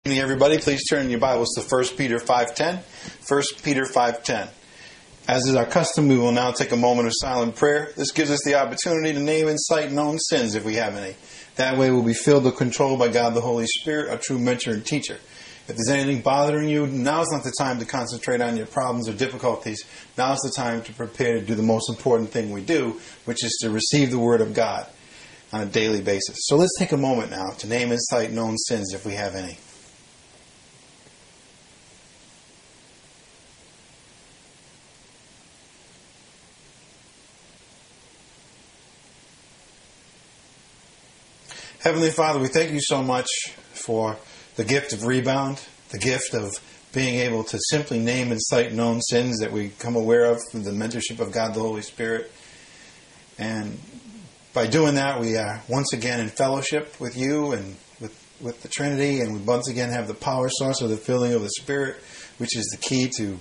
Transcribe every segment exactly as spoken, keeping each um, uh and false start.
Good evening, everybody. Please turn your Bibles to First Peter five ten. First Peter five ten. As is our custom, we will now take a moment of silent prayer. This gives us the opportunity to name and cite known sins if we have any. That way we'll be filled and controlled by God the Holy Spirit, our true mentor and teacher. If there's anything bothering you, now's not the time to concentrate on your problems or difficulties. Now's the time to prepare to do the most important thing we do, which is to receive the Word of God on a daily basis. So let's take a moment now to name and cite known sins if we have any. Heavenly Father, we thank you so much for the gift of rebound, the gift of being able to simply name and cite known sins that we come aware of through the mentorship of God the Holy Spirit. And by doing that, we are once again in fellowship with you and with, with the Trinity, and we once again have the power source of the filling of the Spirit, which is the key to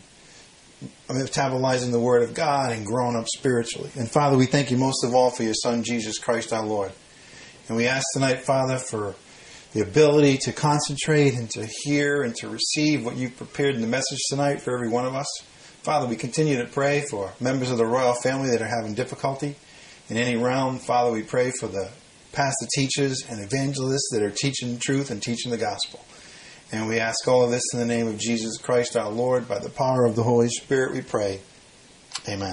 metabolizing the Word of God and growing up spiritually. And Father, we thank you most of all for your Son, Jesus Christ our Lord. And we ask tonight, Father, for the ability to concentrate and to hear and to receive what you've prepared in the message tonight for every one of us. Father, we continue to pray for members of the royal family that are having difficulty in any realm. Father, we pray for the pastor teachers and evangelists that are teaching the truth and teaching the gospel. And we ask all of this in the name of Jesus Christ our Lord. By the power of the Holy Spirit we pray. Amen.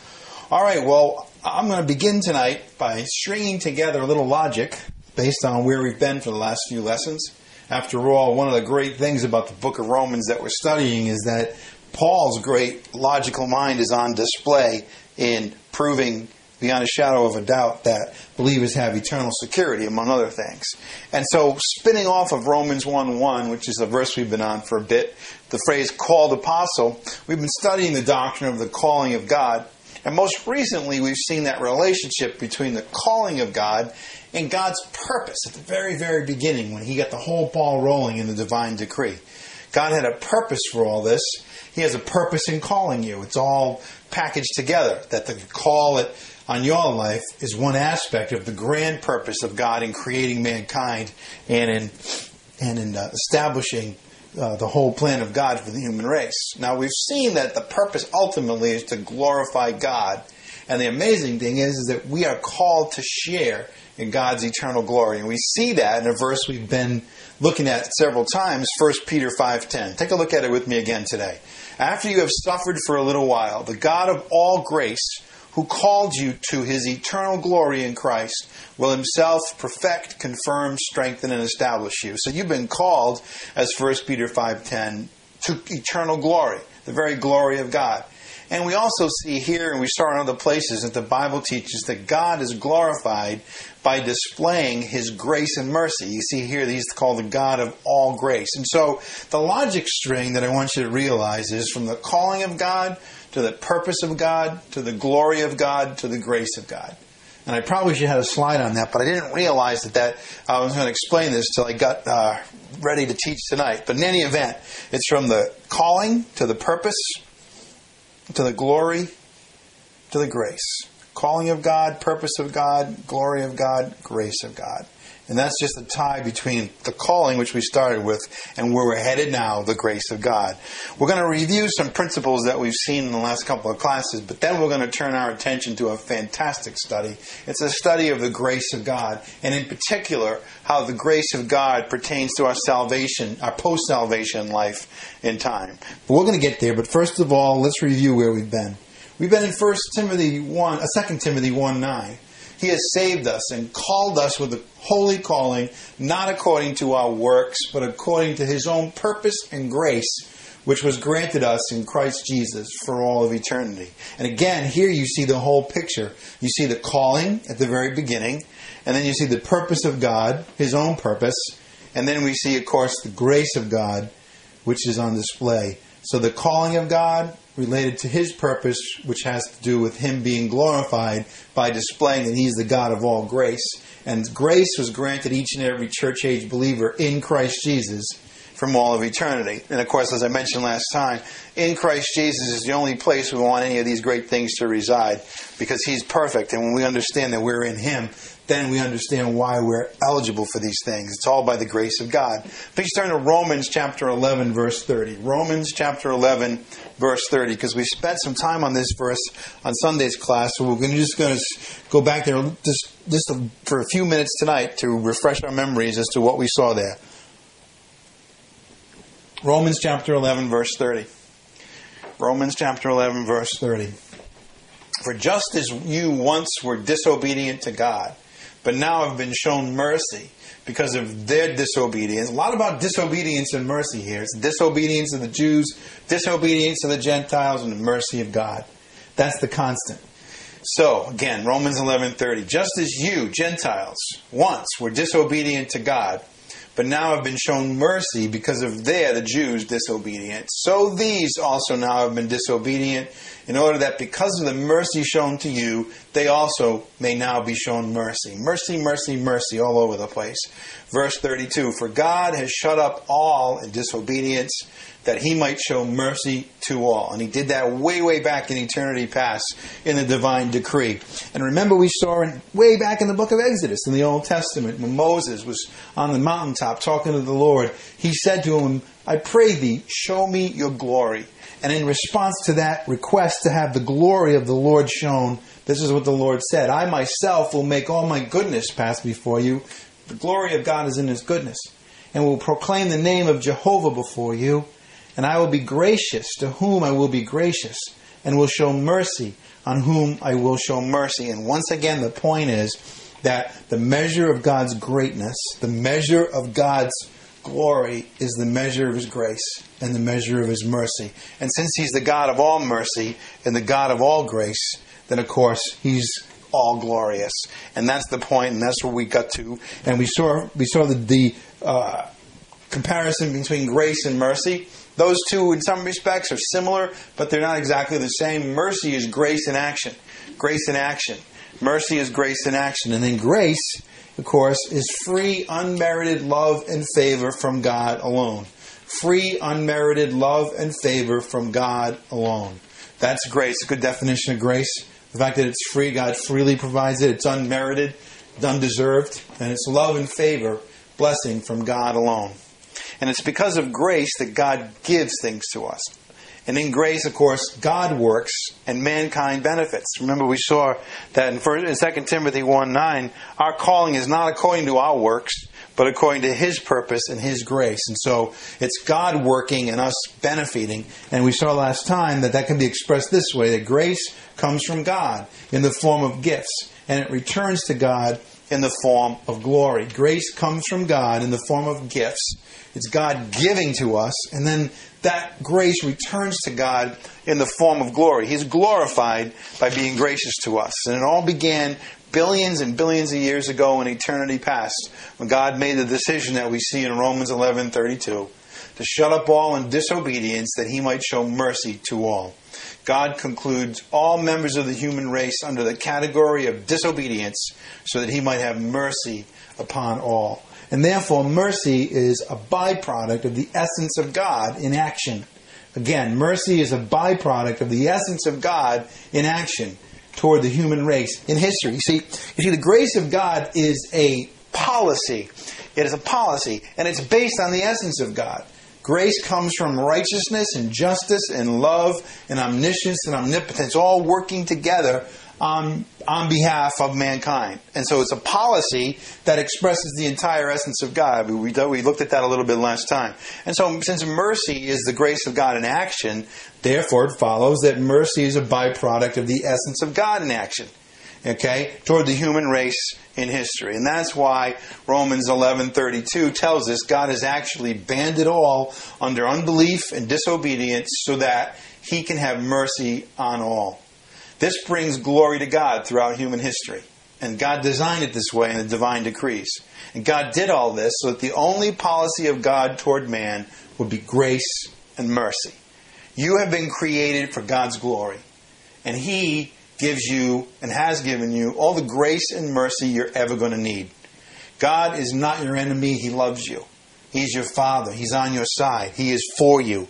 All right, well, I'm going to begin tonight by stringing together a little logic based on where we've been for the last few lessons. After all, one of the great things about the book of Romans that we're studying is that Paul's great logical mind is on display in proving beyond a shadow of a doubt that believers have eternal security, among other things. And so, spinning off of Romans one one, which is a verse we've been on for a bit, the phrase called apostle, we've been studying the doctrine of the calling of God. And most recently, we've seen that relationship between the calling of God and God's purpose at the very, very beginning when he got the whole ball rolling in the divine decree. God had a purpose for all this. He has a purpose in calling you. It's all packaged together. That the call it on your life is one aspect of the grand purpose of God in creating mankind and in, and in uh, establishing Uh, the whole plan of God for the human race. Now, we've seen that the purpose ultimately is to glorify God. And the amazing thing is, is that we are called to share in God's eternal glory. And we see that in a verse we've been looking at several times, First Peter five ten. Take a look at it with me again today. After you have suffered for a little while, the God of all grace, who called you to his eternal glory in Christ, will himself perfect, confirm, strengthen, and establish you. So you've been called, as First Peter five ten, to eternal glory, the very glory of God. And we also see here, and we saw in other places, that the Bible teaches that God is glorified by displaying his grace and mercy. You see here that he's called the God of all grace. And so the logic string that I want you to realize is from the calling of God to the purpose of God, to the glory of God, to the grace of God. And I probably should have had a slide on that, but I didn't realize that, that I was going to explain this till I got uh, ready to teach tonight. But in any event, it's from the calling to the purpose, to the glory, to the grace. Calling of God, purpose of God, glory of God, grace of God. And that's just a tie between the calling, which we started with, and where we're headed now, the grace of God. We're going to review some principles that we've seen in the last couple of classes, but then we're going to turn our attention to a fantastic study. It's a study of the grace of God, and in particular, how the grace of God pertains to our salvation, our post-salvation life in time. But we're going to get there, but first of all, let's review where we've been. We've been in First Timothy one, uh, Second Timothy one nine. He has saved us and called us with a holy calling, not according to our works, but according to his own purpose and grace, which was granted us in Christ Jesus for all of eternity. And again, here you see the whole picture. You see the calling at the very beginning, and then you see the purpose of God, his own purpose, and then we see, of course, the grace of God, which is on display. So the calling of God related to his purpose, which has to do with him being glorified by displaying that he's the God of all grace. And grace was granted each and every church age believer in Christ Jesus from all of eternity. And of course, as I mentioned last time, in Christ Jesus is the only place we want any of these great things to reside, because He's perfect. And when we understand that we're in Him, then we understand why we're eligible for these things. It's all by the grace of God. Please turn to Romans chapter eleven, verse thirty. Romans chapter eleven, verse thirty, because we spent some time on this verse on Sunday's class, so we're going to just going to go back there just, just for a few minutes tonight to refresh our memories as to what we saw there. Romans chapter eleven, verse thirty. Romans chapter eleven, verse thirty. For just as you once were disobedient to God, but now have been shown mercy because of their disobedience. A lot about disobedience and mercy here. It's disobedience of the Jews, disobedience of the Gentiles, and the mercy of God. That's the constant. So, again, Romans eleven thirty. Just as you, Gentiles, once were disobedient to God, but now have been shown mercy because of their, the Jews, disobedience, so these also now have been disobedient, in order that because of the mercy shown to you, they also may now be shown mercy. Mercy, mercy, mercy, all over the place. Verse thirty-two, for God has shut up all in disobedience, that He might show mercy to all. And He did that way, way back in eternity past in the divine decree. And remember, we saw it way back in the book of Exodus in the Old Testament, when Moses was on the mountaintop talking to the Lord. He said to him, I pray thee, show me your glory. And in response to that request to have the glory of the Lord shown, this is what the Lord said, I myself will make all my goodness pass before you. The glory of God is in His goodness. And will proclaim the name of Jehovah before you. And I will be gracious to whom I will be gracious, and will show mercy on whom I will show mercy. And once again, the point is that the measure of God's greatness, the measure of God's glory, is the measure of His grace and the measure of His mercy. And since He's the God of all mercy and the God of all grace, then of course He's all glorious. And that's the point, and that's where we got to. And we saw we saw the, the uh, comparison between grace and mercy. Those two, in some respects, are similar, but they're not exactly the same. Mercy is grace in action. Grace in action. Mercy is grace in action. And then grace, of course, is free, unmerited love and favor from God alone. Free, unmerited love and favor from God alone. That's grace. A good definition of grace. The fact that it's free, God freely provides it. It's unmerited, it's undeserved, and it's love and favor, blessing from God alone. And it's because of grace that God gives things to us. And in grace, of course, God works and mankind benefits. Remember, we saw that in Second Timothy one nine, our calling is not according to our works, but according to His purpose and His grace. And so it's God working and us benefiting. And we saw last time that that can be expressed this way, that grace comes from God in the form of gifts, and it returns to God in the form of glory. Grace comes from God in the form of gifts. It's God giving to us, and then that grace returns to God in the form of glory. He's glorified by being gracious to us. And it all began billions and billions of years ago in eternity past, when God made the decision that we see in Romans eleven thirty-two, to shut up all in disobedience, that He might show mercy to all. God concludes all members of the human race under the category of disobedience, so that He might have mercy upon all. And therefore, mercy is a byproduct of the essence of God in action. Again, mercy is a byproduct of the essence of God in action toward the human race in history. You see, you see, the grace of God is a policy. It is a policy, and it's based on the essence of God. Grace comes from righteousness and justice and love and omniscience and omnipotence, all working together on, on behalf of mankind. And so it's a policy that expresses the entire essence of God. We, we looked at that a little bit last time. And so since mercy is the grace of God in action, therefore it follows that mercy is a byproduct of the essence of God in action. Okay, toward the human race in history. And that's why Romans eleven thirty-two tells us God has actually banned it all under unbelief and disobedience so that He can have mercy on all. This brings glory to God throughout human history. And God designed it this way in the divine decrees. And God did all this so that the only policy of God toward man would be grace and mercy. You have been created for God's glory. And He gives you and has given you all the grace and mercy you're ever going to need. God is not your enemy. He loves you. He's your Father. He's on your side. He is for you.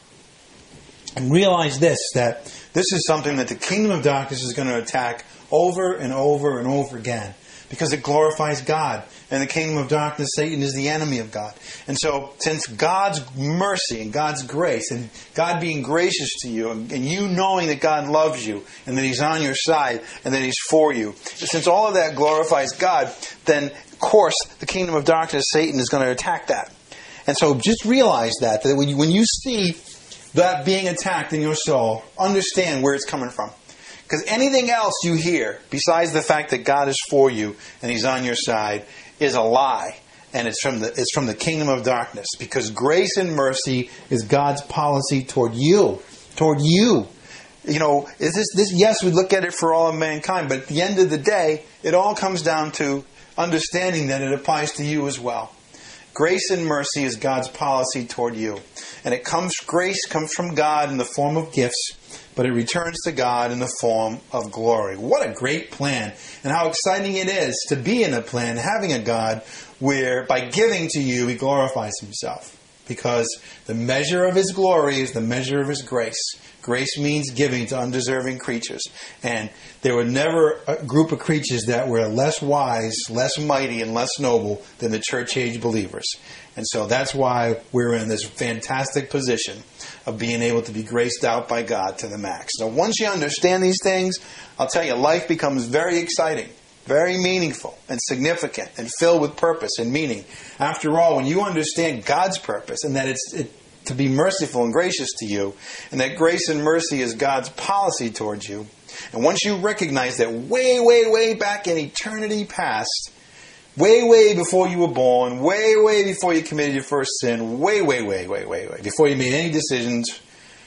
And realize this, that this is something that the kingdom of darkness is going to attack over and over and over again, because it glorifies God. And the kingdom of darkness, Satan, is the enemy of God. And so, since God's mercy and God's grace, and God being gracious to you, and, and you knowing that God loves you, and that He's on your side, and that He's for you, since all of that glorifies God, then, of course, the kingdom of darkness, Satan, is going to attack that. And so, just realize that, that when you, when you see that being attacked in your soul, understand where it's coming from. Because anything else you hear, besides the fact that God is for you and He's on your side, is a lie. And it's from the it's from the kingdom of darkness. Because grace and mercy is God's policy toward you. Toward you. You know, is this, this yes, we look at it for all of mankind, but at the end of the day, it all comes down to understanding that it applies to you as well. Grace and mercy is God's policy toward you. And it comes, grace comes from God in the form of gifts, but it returns to God in the form of glory. What a great plan. And how exciting it is to be in a plan, having a God where by giving to you, He glorifies Himself. Because the measure of His glory is the measure of His grace. Grace means giving to undeserving creatures. And there were never a group of creatures that were less wise, less mighty, and less noble than the church age believers. And so that's why we're in this fantastic position of being able to be graced out by God to the max. So once you understand these things, I'll tell you, life becomes very exciting, very meaningful and significant and filled with purpose and meaning. After all, when you understand God's purpose and that it's it, to be merciful and gracious to you, and that grace and mercy is God's policy towards you, and once you recognize that way, way, way back in eternity past, way, way before you were born, way, way before you committed your first sin, way, way, way, way, way, way, before you made any decisions,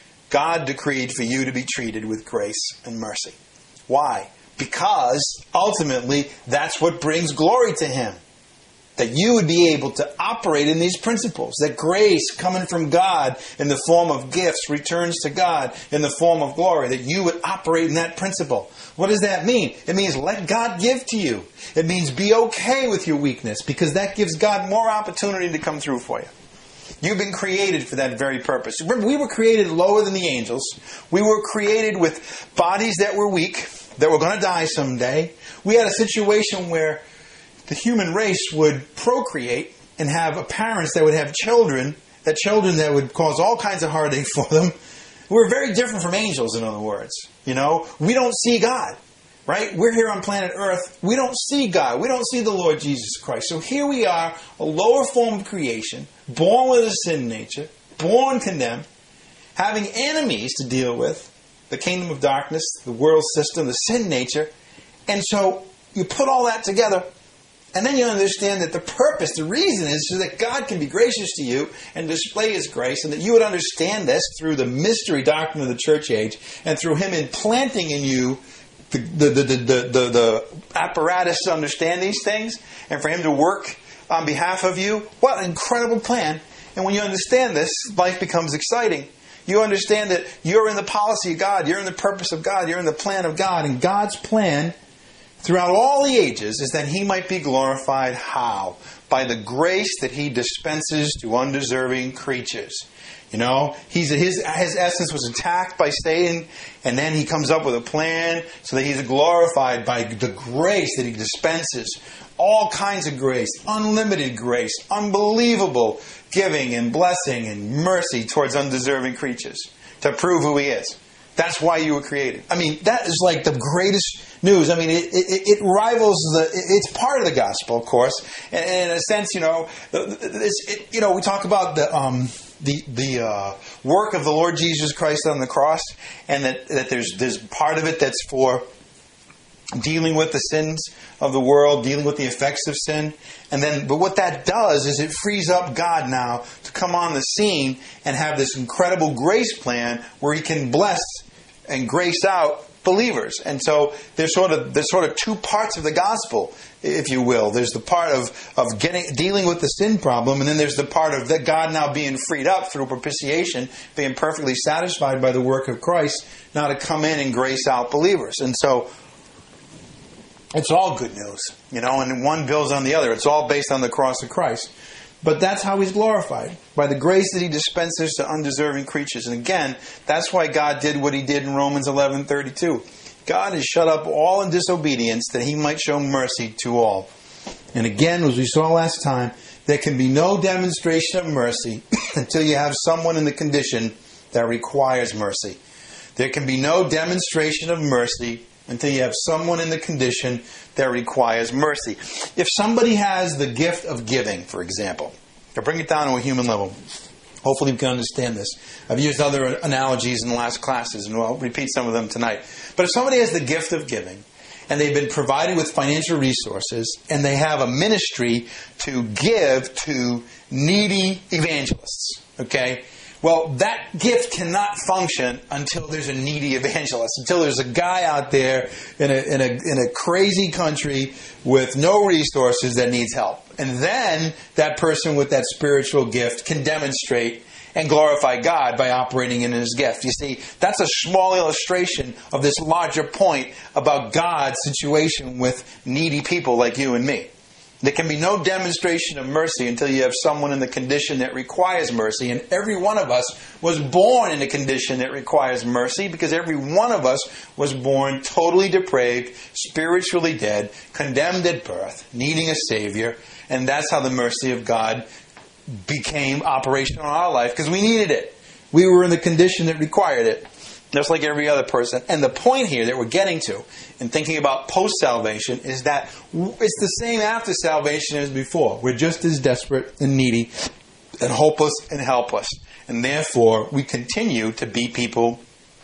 God decreed for you to be treated with grace and mercy. Why? Because ultimately that's what brings glory to Him. That you would be able to operate in these principles. That grace coming from God in the form of gifts returns to God in the form of glory. That you would operate in that principle. What does that mean? It means let God give to you. It means be okay with your weakness, because that gives God more opportunity to come through for you. You've been created for that very purpose. Remember, we were created lower than the angels. We were created with bodies that were weak, that were going to die someday. We had a situation where the human race would procreate and have parents that would have children, that children that would cause all kinds of heartache for them. We're very different from angels, in other words. You know, we don't see God, right? We're here on planet Earth. We don't see God. We don't see the Lord Jesus Christ. So here we are, a lower form of creation, born with a sin nature, born condemned, having enemies to deal with, the kingdom of darkness, the world system, the sin nature. And so you put all that together, and then you understand that the purpose, the reason is so that God can be gracious to you and display His grace, and that you would understand this through the mystery doctrine of the church age, and through Him implanting in you the, the, the, the, the, the, the apparatus to understand these things, and for Him to work on behalf of you. What an incredible plan. And when you understand this, life becomes exciting. You understand that you're in the policy of God, you're in the purpose of God, you're in the plan of God, and God's plan throughout all the ages is that He might be glorified. How? By the grace that He dispenses to undeserving creatures. You know, he's his his essence was attacked by Satan, and then He comes up with a plan so that He's glorified by the grace that He dispenses. All kinds of grace, unlimited grace, unbelievable giving and blessing and mercy towards undeserving creatures to prove who He is. That's why you were created. I mean, that is like the greatest news. I mean, it, it, it rivals the. It's part of the gospel, of course, and, and in a sense, you know, it's, it, you know, we talk about the um, the the uh, work of the Lord Jesus Christ on the cross, and that, that there's there's part of it that's for dealing with the sins of the world, dealing with the effects of sin. And then, but what that does is it frees up God now to come on the scene and have this incredible grace plan where He can bless and grace out believers. And so there's sort of there's sort of two parts of the gospel, if you will. There's the part of, of getting dealing with the sin problem, and then there's the part of that God now being freed up through propitiation, being perfectly satisfied by the work of Christ, now to come in and grace out believers. And so it's all good news, you know, and one builds on the other. It's all based on the cross of Christ. But that's how he's glorified, by the grace that he dispenses to undeserving creatures. And again, that's why God did what he did in Romans eleven thirty-two. God has shut up all in disobedience that he might show mercy to all. And again, as we saw last time, there can be no demonstration of mercy until you have someone in the condition that requires mercy. There can be no demonstration of mercy until you have someone in the condition that requires mercy. If somebody has the gift of giving, for example, to bring it down to a human level, hopefully we can understand this. I've used other analogies in the last classes, and I'll repeat some of them tonight. But if somebody has the gift of giving, and they've been provided with financial resources, and they have a ministry to give to needy evangelists, okay? Well, that gift cannot function until there's a needy evangelist, until there's a guy out there in a, in a, in a crazy country with no resources that needs help. And then that person with that spiritual gift can demonstrate and glorify God by operating in his gift. You see, that's a small illustration of this larger point about God's situation with needy people like you and me. There can be no demonstration of mercy until you have someone in the condition that requires mercy. And every one of us was born in a condition that requires mercy, because every one of us was born totally depraved, spiritually dead, condemned at birth, needing a Savior. And that's how the mercy of God became operational in our life, because we needed it. We were in the condition that required it, just like every other person. And the point here that we're getting to in thinking about post-salvation is that it's the same after salvation as before. We're just as desperate and needy and hopeless and helpless. And therefore, we continue to be people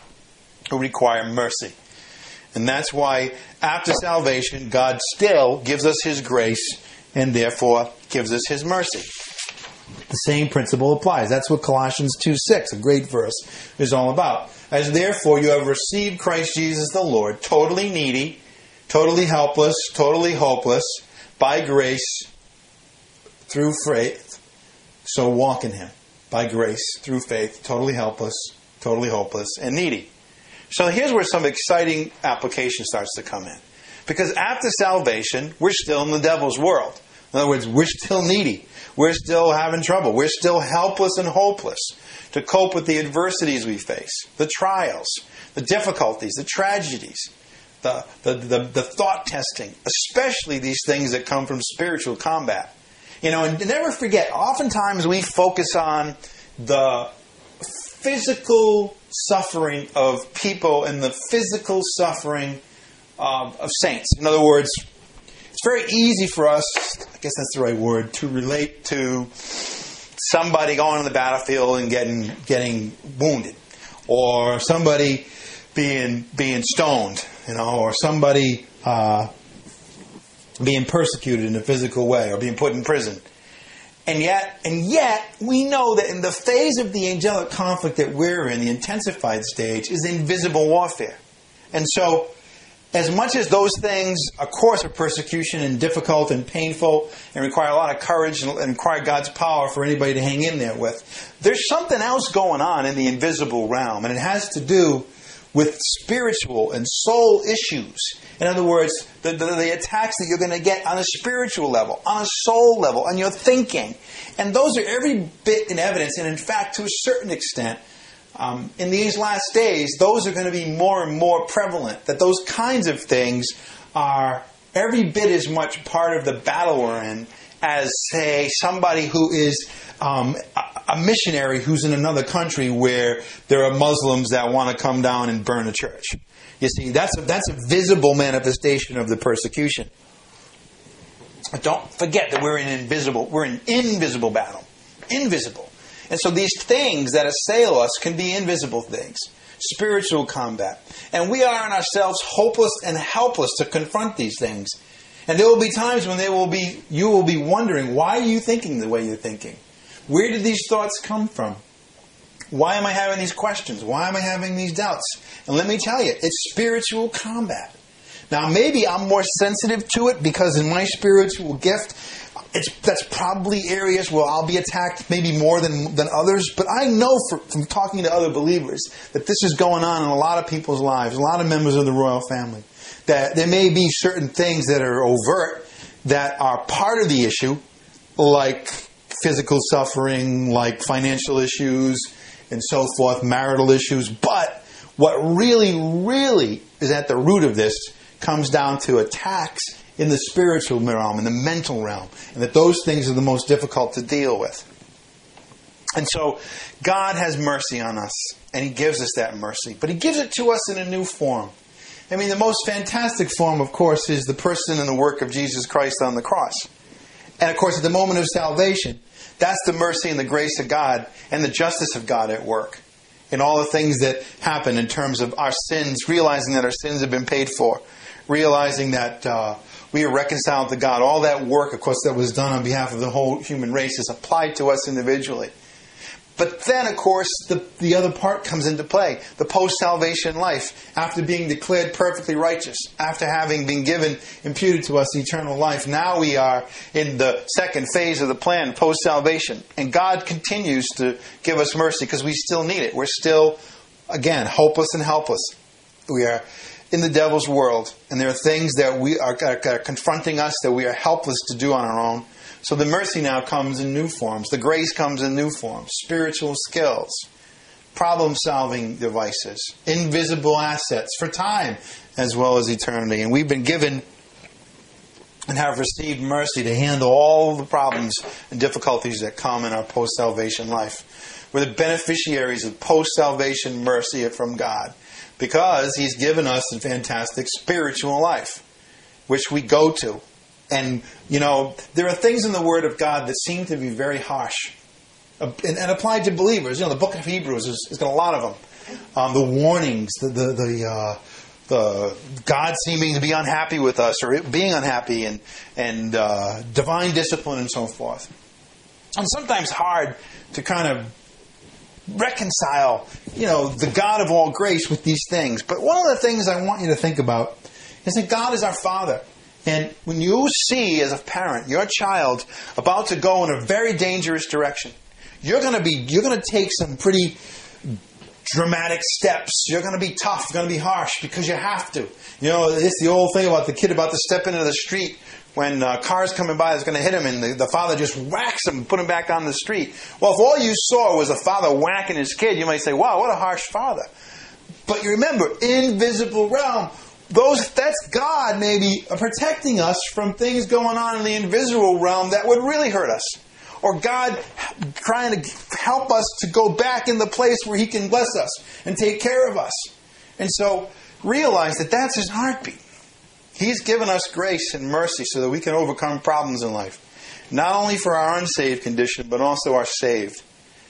who require mercy. And that's why after salvation, God still gives us his grace and therefore gives us his mercy. The same principle applies. That's what Colossians two six, a great verse, is all about. As therefore you have received Christ Jesus the Lord, totally needy, totally helpless, totally hopeless, by grace, through faith, so walk in him. By grace, through faith, totally helpless, totally hopeless, and needy. So here's where some exciting application starts to come in. Because after salvation, we're still in the devil's world. In other words, we're still needy. We're still having trouble. We're still helpless and hopeless to cope with the adversities we face, the trials, the difficulties, the tragedies, the, the, the, the thought testing, especially these things that come from spiritual combat. You know, and never forget, oftentimes we focus on the physical suffering of people and the physical suffering of, of saints. In other words, it's very easy for us, I guess that's the right word, to relate to somebody going on the battlefield and getting getting wounded, or somebody being being stoned, you know, or somebody uh, being persecuted in a physical way, or being put in prison. And yet, and yet, we know that in the phase of the angelic conflict that we're in, the intensified stage, is invisible warfare. And so, as much as those things, of course, are persecution and difficult and painful and require a lot of courage and require God's power for anybody to hang in there with, there's something else going on in the invisible realm, and it has to do with spiritual and soul issues. In other words, the, the, the attacks that you're going to get on a spiritual level, on a soul level, on your thinking. And those are every bit in evidence, and in fact, to a certain extent, Um, in these last days, those are going to be more and more prevalent. That those kinds of things are every bit as much part of the battle we're in as, say, somebody who is um, a, a missionary who's in another country where there are Muslims that want to come down and burn a church. You see, that's a, that's a visible manifestation of the persecution. But don't forget that we're in invisible, we're in invisible battle. Invisible. And so these things that assail us can be invisible things. Spiritual combat. And we are in ourselves hopeless and helpless to confront these things. And there will be times when there will be, you will be wondering, why are you thinking the way you're thinking? Where did these thoughts come from? Why am I having these questions? Why am I having these doubts? And let me tell you, it's spiritual combat. Now maybe I'm more sensitive to it because in my spiritual gift, It's, that's probably areas where I'll be attacked maybe more than, than others. But I know for, from talking to other believers that this is going on in a lot of people's lives, a lot of members of the royal family. That there may be certain things that are overt that are part of the issue, like physical suffering, like financial issues and so forth, marital issues. But what really, really is at the root of this comes down to attacks in the spiritual realm, in the mental realm, and that those things are the most difficult to deal with. And so God has mercy on us, and He gives us that mercy. But He gives it to us in a new form. I mean, the most fantastic form, of course, is the person and the work of Jesus Christ on the cross. And, of course, at the moment of salvation, that's the mercy and the grace of God and the justice of God at work. In all the things that happen in terms of our sins, realizing that our sins have been paid for, realizing that uh, we are reconciled to God. All that work, of course, that was done on behalf of the whole human race is applied to us individually. But then, of course, the, the other part comes into play. The post-salvation life, after being declared perfectly righteous, after having been given, imputed to us eternal life. Now we are in the second phase of the plan, post-salvation. And God continues to give us mercy because we still need it. We're still, again, hopeless and helpless. We are in the devil's world. And there are things that we are, are, are confronting us that we are helpless to do on our own. So the mercy now comes in new forms. The grace comes in new forms. Spiritual skills, problem-solving devices, invisible assets for time as well as eternity. And we've been given and have received mercy to handle all the problems and difficulties that come in our post-salvation life. We're the beneficiaries of post-salvation mercy from God because He's given us a fantastic spiritual life, which we go to. And, you know, there are things in the Word of God that seem to be very harsh and, and applied to believers. You know, the book of Hebrews has, has got a lot of them. Um, the warnings, the the the, uh, the God seeming to be unhappy with us or being unhappy, and and uh, divine discipline and so forth. And sometimes hard to kind of reconcile, you know, the God of all grace with these things. But one of the things I want you to think about is that God is our Father. And when you see, as a parent, your child about to go in a very dangerous direction, you're going to be, you're going to take some pretty dramatic steps. You're going to be tough. You're going to be harsh because you have to. You know, it's the old thing about the kid about to step into the street when uh, cars coming by is going to hit him, and the, the father just whacks him and put him back on the street. Well, if all you saw was a father whacking his kid, you might say, "Wow, what a harsh father." But you remember, invisible realm. Those, that's God maybe protecting us from things going on in the invisible realm that would really hurt us. Or God trying to help us to go back in the place where He can bless us and take care of us. And so realize that that's His heartbeat. He's given us grace and mercy so that we can overcome problems in life. Not only for our unsaved condition, but also our saved.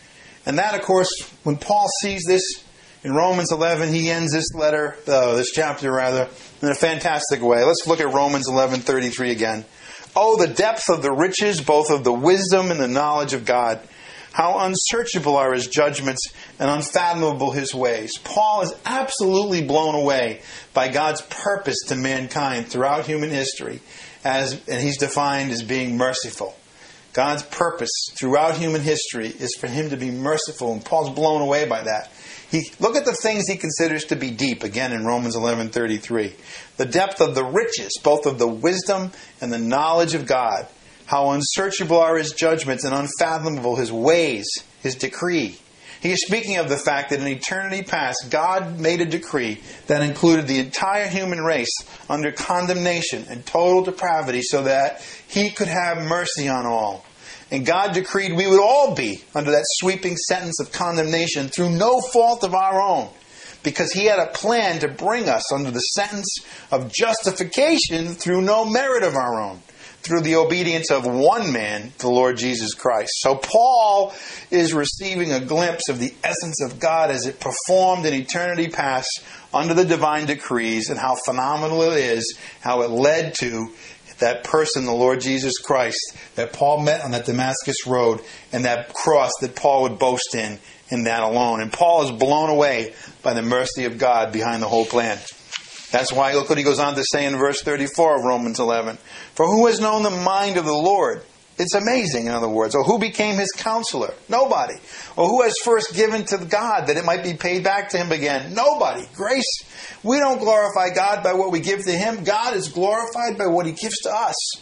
And that, of course, when Paul sees this, in Romans eleven, he ends this letter, uh, this chapter rather, in a fantastic way. Let's look at Romans eleven thirty-three again. Oh, the depth of the riches, both of the wisdom and the knowledge of God. How unsearchable are His judgments and unfathomable His ways. Paul is absolutely blown away by God's purpose to mankind throughout human history, as and he's defined as being merciful. God's purpose throughout human history is for Him to be merciful, and Paul's blown away by that. He, look at the things he considers to be deep, again in Romans eleven thirty-three. The depth of the riches, both of the wisdom and the knowledge of God. How unsearchable are His judgments and unfathomable His ways, His decree. He is speaking of the fact that in eternity past, God made a decree that included the entire human race under condemnation and total depravity so that He could have mercy on all. And God decreed we would all be under that sweeping sentence of condemnation through no fault of our own, because He had a plan to bring us under the sentence of justification through no merit of our own, through the obedience of one man, the Lord Jesus Christ. So Paul is receiving a glimpse of the essence of God as it performed in eternity past under the divine decrees, and how phenomenal it is, how it led to that person, the Lord Jesus Christ, that Paul met on that Damascus road, and that cross that Paul would boast in, in that alone. And Paul is blown away by the mercy of God behind the whole plan. That's why, look what he goes on to say in verse thirty-four of Romans eleven. For who has known the mind of the Lord? It's amazing, in other words. Or who became His counselor? Nobody. Or who has first given to God that it might be paid back to Him again? Nobody. Grace. We don't glorify God by what we give to Him. God is glorified by what He gives to us.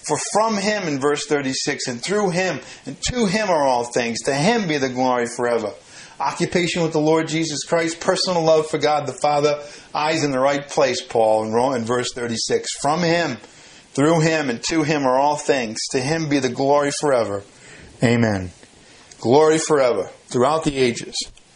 For from him, in verse thirty-six, and through him, and to him are all things. To him be the glory forever. Occupation with the Lord Jesus Christ, personal love for God the Father, eyes in the right place, Paul, in, in verse thirty-six. From him, through him, and to him are all things. To him be the glory forever. Amen. Glory forever, throughout the ages.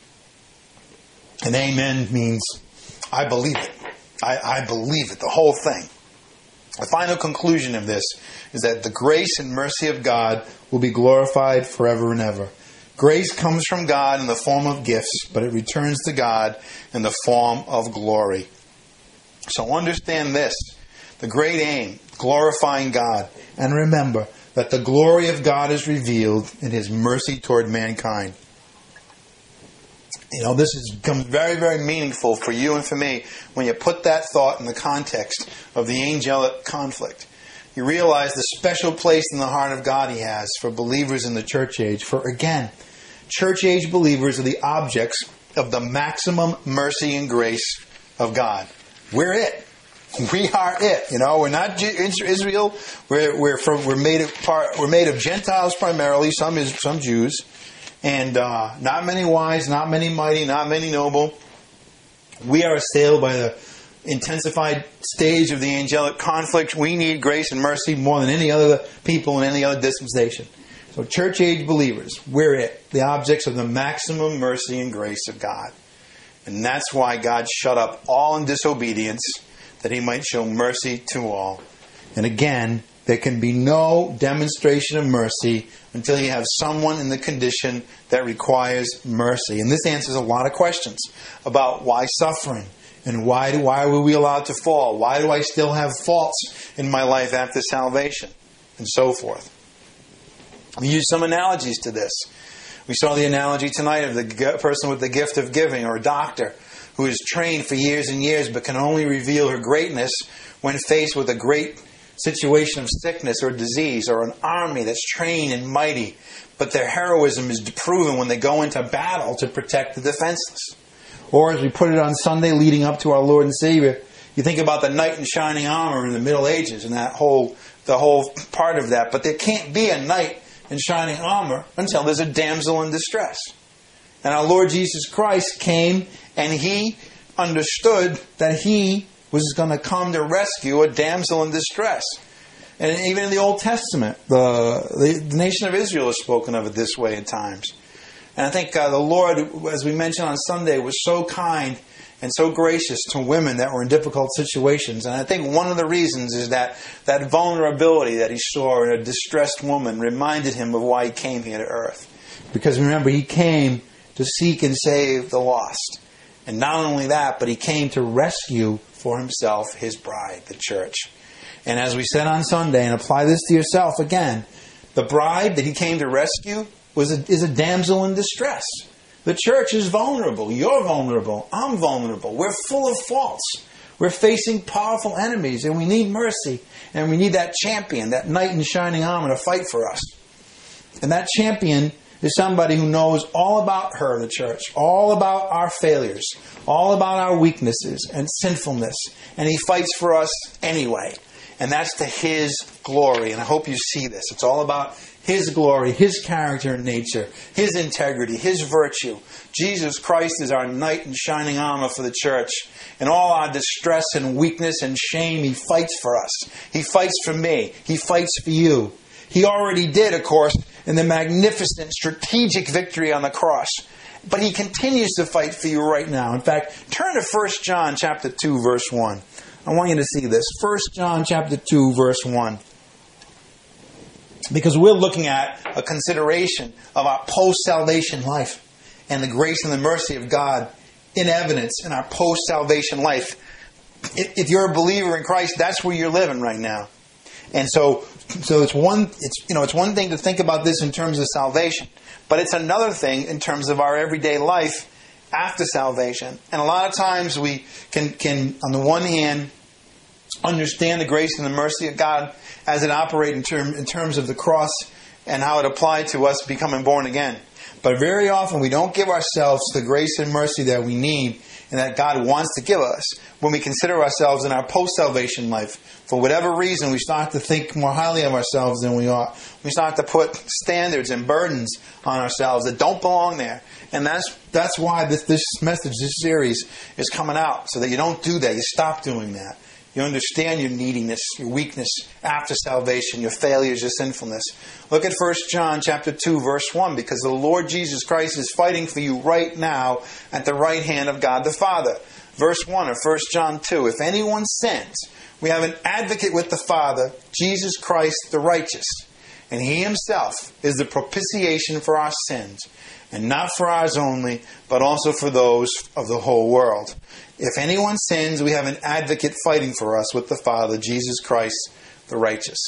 And amen means, I believe it. I, I believe it, the whole thing. The final conclusion of this is that the grace and mercy of God will be glorified forever and ever. Grace comes from God in the form of gifts, but it returns to God in the form of glory. So understand this, the great aim, glorifying God. And remember that the glory of God is revealed in His mercy toward mankind. You know, this has become very, very meaningful for you and for me when you put that thought in the context of the angelic conflict. You realize the special place in the heart of God He has for believers in the church age. For again, church age believers are the objects of the maximum mercy and grace of God. We're it. We are it. You know, we're not Israel. We're we're from we're made of part. We're made of Gentiles primarily. Some is some Jews. And uh, not many wise, not many mighty, not many noble. We are assailed by the intensified stage of the angelic conflict. We need grace and mercy more than any other people in any other dispensation. So church age believers, we're it. The objects of the maximum mercy and grace of God. And that's why God shut up all in disobedience, that He might show mercy to all. And again, there can be no demonstration of mercy until you have someone in the condition that requires mercy. And this answers a lot of questions about why suffering and why do, why were we allowed to fall? Why do I still have faults in my life after salvation? And so forth. We use some analogies to this. We saw the analogy tonight of the person with the gift of giving, or a doctor who is trained for years and years but can only reveal her greatness when faced with a great situation of sickness or disease, or an army that's trained and mighty, but their heroism is proven when they go into battle to protect the defenseless. Or as we put it on Sunday leading up to our Lord and Savior, you think about the knight in shining armor in the Middle Ages and that whole the whole part of that. But there can't be a knight in shining armor until there's a damsel in distress. And our Lord Jesus Christ came and He understood that He was going to come to rescue a damsel in distress. And even in the Old Testament, the, the, the nation of Israel is spoken of it this way at times. And I think uh, the Lord, as we mentioned on Sunday, was so kind and so gracious to women that were in difficult situations. And I think one of the reasons is that that vulnerability that He saw in a distressed woman reminded Him of why He came here to earth. Because remember, He came to seek and save the lost. And not only that, but He came to rescue for Himself His bride, the church. And as we said on Sunday, and apply this to yourself again, the bride that He came to rescue was a, is a damsel in distress. The church is vulnerable. You're vulnerable. I'm vulnerable. We're full of faults. We're facing powerful enemies, and we need mercy. And we need that champion, that knight in shining armor to fight for us. And that champion is somebody who knows all about her, the church, all about our failures, all about our weaknesses and sinfulness. And He fights for us anyway. And that's to His glory. And I hope you see this. It's all about His glory, His character and nature, His integrity, His virtue. Jesus Christ is our knight in shining armor for the church. In all our distress and weakness and shame, He fights for us. He fights for me. He fights for you. He already did, of course, in the magnificent strategic victory on the cross. But He continues to fight for you right now. In fact, turn to First John chapter two, verse one. I want you to see this. First John chapter two, verse one. Because we're looking at a consideration of our post-salvation life and the grace and the mercy of God in evidence in our post-salvation life. If you're a believer in Christ, that's where you're living right now. And so, so it's one, it's you know, it's one thing to think about this in terms of salvation, but it's another thing in terms of our everyday life after salvation. And a lot of times we can, can on the one hand, understand the grace and the mercy of God as it operates in, term, in terms of the cross and how it applied to us becoming born again. But very often we don't give ourselves the grace and mercy that we need and that God wants to give us when we consider ourselves in our post-salvation life. For whatever reason, we start to think more highly of ourselves than we ought. We start to put standards and burdens on ourselves that don't belong there. And that's that's why this, this message, this series is coming out, so that you don't do that. You stop doing that. You understand your neediness, your weakness after salvation, your failures, your sinfulness. Look at First John chapter two, verse one, because the Lord Jesus Christ is fighting for you right now at the right hand of God the Father. Verse one of First John two, if anyone sins, we have an advocate with the Father, Jesus Christ the righteous. And He Himself is the propitiation for our sins, and not for ours only, but also for those of the whole world. If anyone sins, we have an advocate fighting for us with the Father, Jesus Christ the righteous.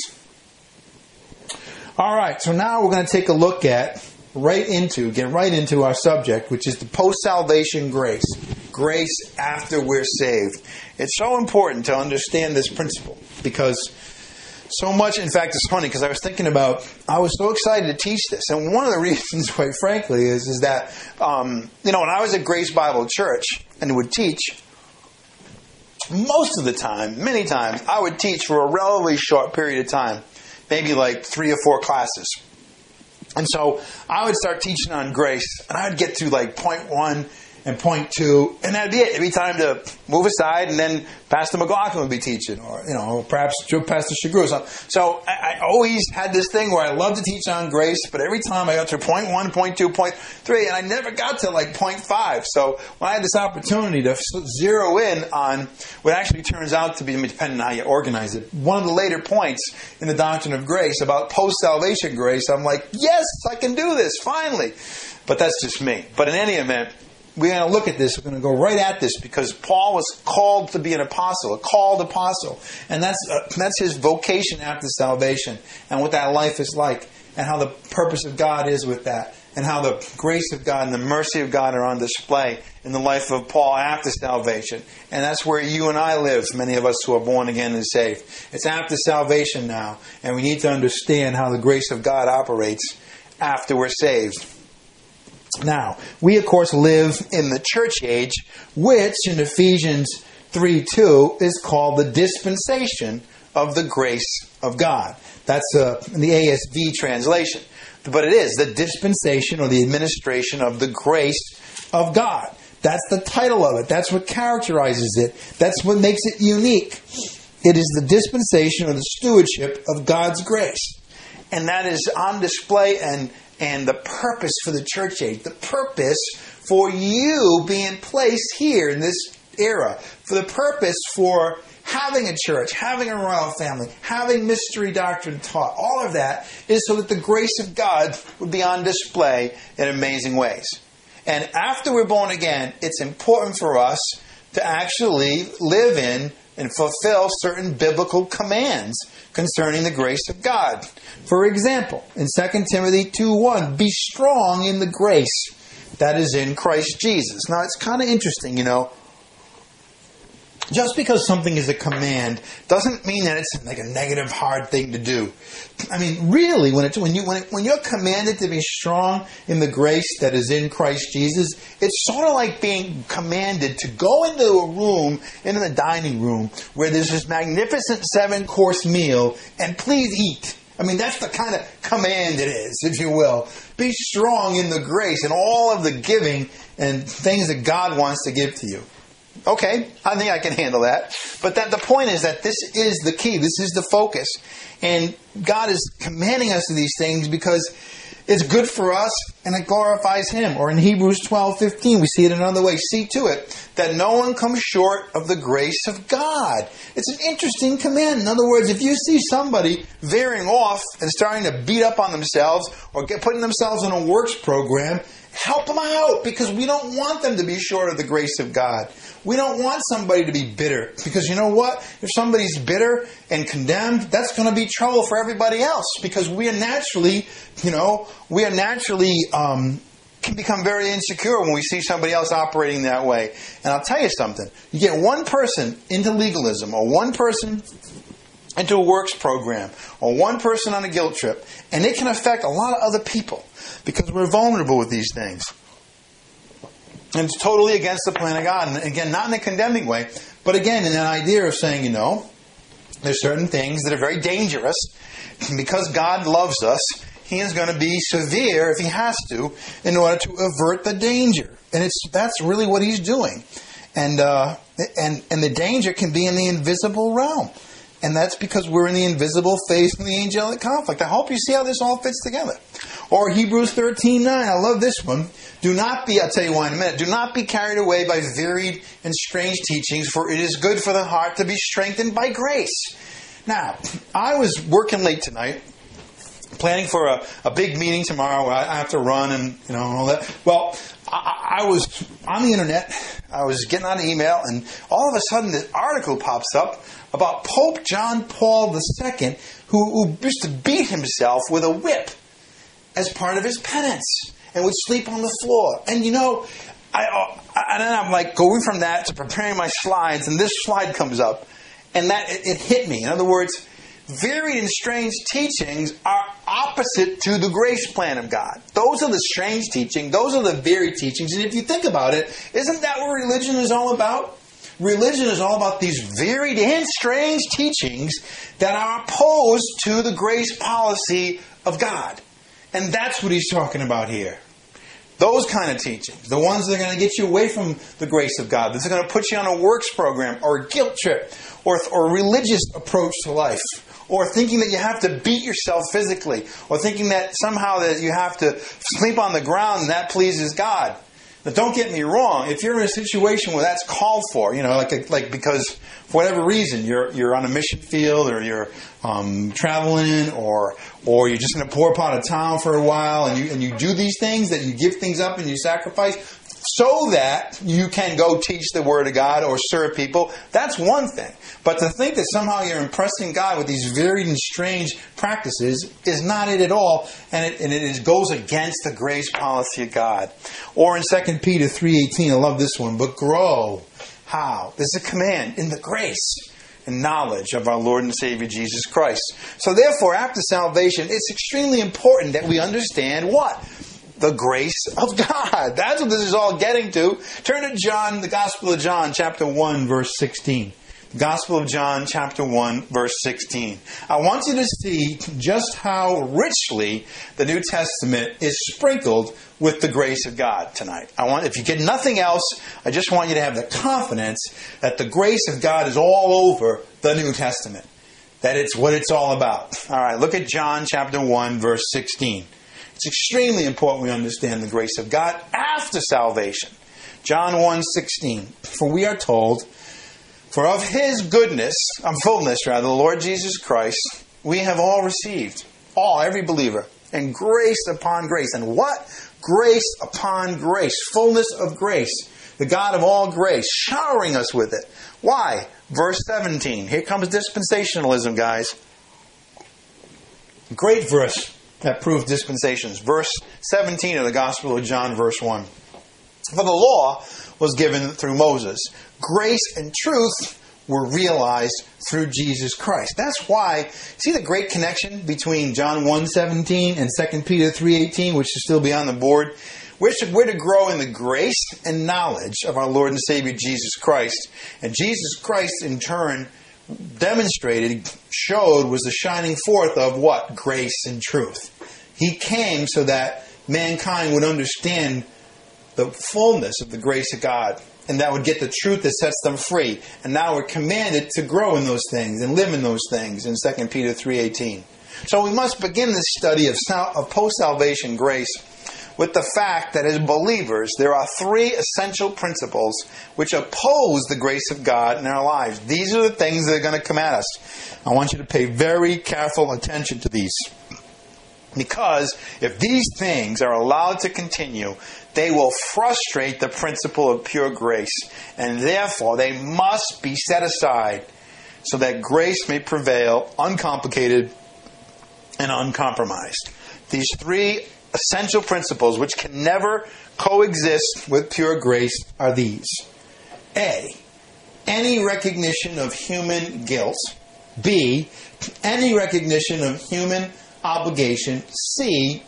All right, so now we're going to take a look at, right into, get right into our subject, which is the post-salvation grace. Grace after we're saved. It's so important to understand this principle, because so much, in fact, it's funny, because I was thinking about, I was so excited to teach this. And one of the reasons, quite frankly, is, is that, um, you know, when I was at Grace Bible Church and would teach, most of the time, many times, I would teach for a relatively short period of time, maybe like three or four classes. And so I would start teaching on grace, and I would get to like point one and point two, and that'd be it. It'd be time to move aside, and then Pastor McLaughlin would be teaching, or you know, perhaps Pastor Shagru or something. So I, I always had this thing where I loved to teach on grace, but every time I got to point one, point two, point three, and I never got to like point five. So when I had this opportunity to zero in on what actually turns out to be, depending on how you organize it, one of the later points in the doctrine of grace about post-salvation grace, I'm like, yes, I can do this, finally. But that's just me. But in any event, we're going to look at this. We're going to go right at this, because Paul was called to be an apostle, a called apostle. And that's uh, that's his vocation after salvation, and what that life is like, and how the purpose of God is with that, and how the grace of God and the mercy of God are on display in the life of Paul after salvation. And that's where you and I live, many of us who are born again and saved. It's after salvation now, and we need to understand how the grace of God operates after we're saved. Now, we of course live in the church age, which in Ephesians three two is called the dispensation of the grace of God. That's uh, in the A S V translation. But it is the dispensation or the administration of the grace of God. That's the title of it. That's what characterizes it. That's what makes it unique. It is the dispensation or the stewardship of God's grace. And that is on display and And the purpose for the church age, the purpose for you being placed here in this era, for the purpose for having a church, having a royal family, having mystery doctrine taught, all of that is so that the grace of God would be on display in amazing ways. And after we're born again, it's important for us to actually live in and fulfill certain biblical commands concerning the grace of God. For example, in Second Timothy two one, be strong in the grace that is in Christ Jesus. Now, it's kind of interesting, you know. Just because something is a command doesn't mean that it's like a negative, hard thing to do. I mean, really, when it's when you when, it, when you're commanded to be strong in the grace that is in Christ Jesus, it's sort of like being commanded to go into a room, into the dining room, where there's this magnificent seven-course meal, and please eat. I mean, that's the kind of command it is, if you will. Be strong in the grace and all of the giving and things that God wants to give to you. Okay, I think I can handle that. But that the point is that this is the key. This is the focus. And God is commanding us to these things because it's good for us and it glorifies Him. Or in Hebrews twelve fifteen, we see it another way. See to it that no one comes short of the grace of God. It's an interesting command. In other words, if you see somebody veering off and starting to beat up on themselves or get putting themselves on a works program, help them out, because we don't want them to be short of the grace of God. We don't want somebody to be bitter, because you know what? If somebody's bitter and condemned, that's going to be trouble for everybody else, because we are naturally, you know, we are naturally um, can become very insecure when we see somebody else operating that way. And I'll tell you something. You get one person into legalism or one person into a works program or one person on a guilt trip, and it can affect a lot of other people because we're vulnerable with these things. And it's totally against the plan of God. And again, not in a condemning way, but again, in an idea of saying, you know, there's certain things that are very dangerous. And because God loves us, He is going to be severe if He has to in order to avert the danger. And it's that's really what He's doing. And uh, and and the danger can be in the invisible realm. And that's because we're in the invisible phase of the angelic conflict. I hope you see how this all fits together. Or Hebrews thirteen nine. I love this one. Do not be, I'll tell you why in a minute, do not be carried away by varied and strange teachings, for it is good for the heart to be strengthened by grace. Now, I was working late tonight, planning for a, a big meeting tomorrow where I have to run and you know all that. Well, I, I was on the internet, I was getting on email, and all of a sudden this article pops up about Pope John Paul the Second, who, who used to beat himself with a whip as part of his penance and would sleep on the floor. And you know, I, I and then I'm like going from that to preparing my slides, and this slide comes up, and that it, it hit me. In other words, varied and strange teachings are opposite to the grace plan of God. Those are the strange teaching. Those are the varied teachings. And if you think about it, isn't that what religion is all about? Religion is all about these varied and strange teachings that are opposed to the grace policy of God. And that's what he's talking about here. Those kind of teachings, the ones that are going to get you away from the grace of God, that's going to put you on a works program or a guilt trip or, or a religious approach to life, or thinking that you have to beat yourself physically, or thinking that somehow that you have to sleep on the ground and that pleases God. Now, don't get me wrong. If you're in a situation where that's called for, you know, like like because for whatever reason you're you're on a mission field, or you're um, traveling, or or you're just in a poor part of town for a while, and you and you do these things, that you give things up and you sacrifice so that you can go teach the Word of God or serve people, that's one thing. But to think that somehow you're impressing God with these varied and strange practices is not it at all, and it, and it is, goes against the grace policy of God. Or in Second Peter three eighteen, I love this one, but grow. How? This is a command in the grace and knowledge of our Lord and Savior Jesus Christ. So therefore, after salvation, it's extremely important that we understand what? The grace of God. That's what this is all getting to. Turn to John, the Gospel of John, chapter one, verse sixteen. The Gospel of John, chapter one, verse sixteen. I want you to see just how richly the New Testament is sprinkled with the grace of God tonight. I want, if you get nothing else, I just want you to have the confidence that the grace of God is all over the New Testament. That it's what it's all about. All right, look at John, chapter one, verse sixteen. It's extremely important we understand the grace of God after salvation. John one sixteen. For we are told, for of His goodness, um, fullness rather, the Lord Jesus Christ, we have all received, all, every believer, and grace upon grace. And what? Grace upon grace. Fullness of grace. The God of all grace, showering us with it. Why? Verse seventeen. Here comes dispensationalism, guys. Great verse that proves dispensations. Verse seventeen of the Gospel of John, verse one. For the law was given through Moses. Grace and truth were realized through Jesus Christ. That's why, see the great connection between John one seventeen and Second Peter three eighteen, which should still be on the board. We're to, we're to grow in the grace and knowledge of our Lord and Savior Jesus Christ. And Jesus Christ, in turn, demonstrated, showed, was the shining forth of what? Grace and truth. He came so that mankind would understand the fullness of the grace of God, and that would get the truth that sets them free. And now we're commanded to grow in those things and live in those things in Second Peter three eighteen. So we must begin this study of, of post-salvation grace with the fact that as believers, there are three essential principles which oppose the grace of God in our lives. These are the things that are going to come at us. I want you to pay very careful attention to these. Because if these things are allowed to continue, they will frustrate the principle of pure grace. And therefore, they must be set aside so that grace may prevail, uncomplicated and uncompromised. These three essential principles, which can never coexist with pure grace, are these. A, any recognition of human guilt B, any recognition of human obligation. C,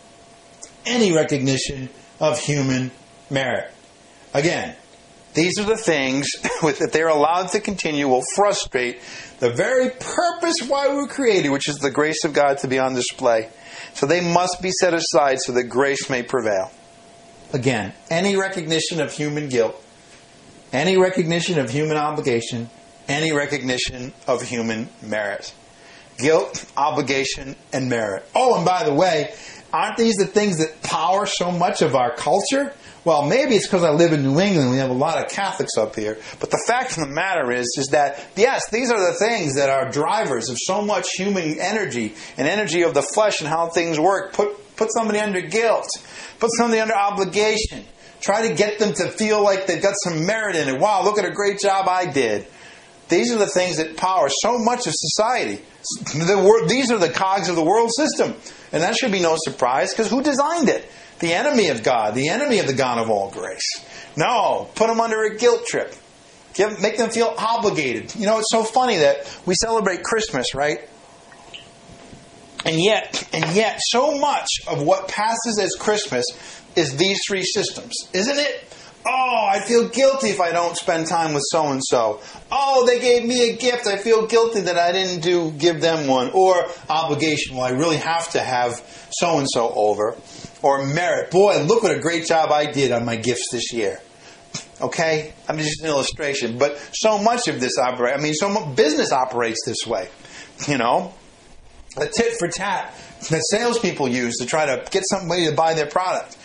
any recognition of human merit. Again, these are the things with, if they're allowed to continue, will frustrate the very purpose why we were created, which is the grace of God to be on display. So they must be set aside so that grace may prevail. Again, any recognition of human guilt, any recognition of human obligation, any recognition of human merit. Guilt, obligation, and merit. Oh, and by the way, aren't these the things that power so much of our culture? Well, maybe it's because I live in New England. We have a lot of Catholics up here. But the fact of the matter is, is that, yes, these are the things that are drivers of so much human energy and energy of the flesh and how things work. Put, put somebody under guilt. Put somebody under obligation. Try to get them to feel like they've got some merit in it. Wow, look at a great job I did. These are the things that power so much of society. The wor- these are the cogs of the world system. And that should be no surprise, because who designed it? The enemy of God, the enemy of the God of all grace. No, put them under a guilt trip. Give, make them feel obligated. You know, it's so funny that we celebrate Christmas, right? And yet, and yet, so much of what passes as Christmas is these three systems, isn't it? Oh, I feel guilty if I don't spend time with so-and-so. Oh, they gave me a gift. I feel guilty that I didn't do give them one. Or obligation. Well, I really have to have so-and-so over. Or merit. Boy, look what a great job I did on my gifts this year. Okay? I mean, just an illustration. But so much of this operates, I mean, so much business operates this way. You know? A tit for tat that salespeople use to try to get somebody to buy their product.